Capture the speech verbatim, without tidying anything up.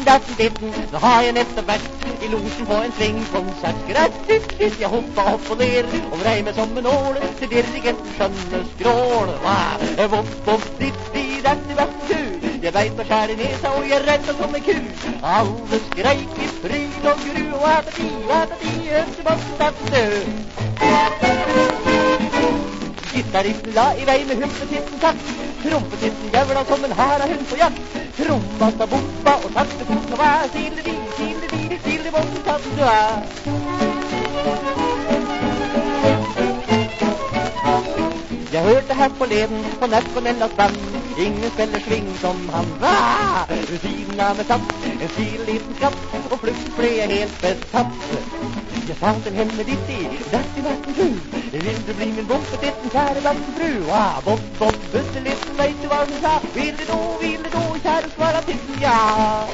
datten, ditten, så har jeg nettopp vært i losen på en svingkonsert. Greit, dytt, dytt, jeg hoppa opp og ned, og vrei meg som en åle, til dirigenten skjønne skrål. Hva, vopp, vopp, ditt, ditt, datten, datten, du, jeg beit meg skjær i nesa, og jeg redda som en ku. Alle skreik i fryd og gru, og hadde de, hadde de, hønse masse datten død. Gitaristen la i vei med humpetitten takt, trompetitten gævla som en hara hund på jakt. Tromma sa bomba og takte fort og hva, sildedi, sildedi, sildedi, botten tatten du er. Jeg hørte her forleden på Neskonellas band, ingen spiller sving som han. Hva? Ved siden av meg satt en stilig liten skatt, og plutselig ble jeg helt betatt. Jeg sa til henne ditti, datti vatten du, vil du bli min bompetitten, kjære vatten fru? Ah, bopp, bopp, busselitten, vet du hva hun sa? Vil du nå, vil du nå, kjære svara titten, ja.